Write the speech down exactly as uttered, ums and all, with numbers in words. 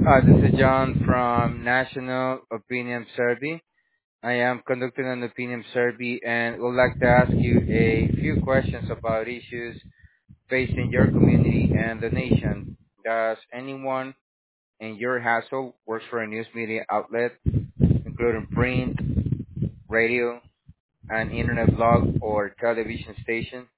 Uh, this is John from National Opinion Survey. I am conducting an opinion survey and would like to ask you a few questions about issues facing your community and the nation. Does anyone in your household works for a news media outlet, including print, radio, an internet blog, or television station?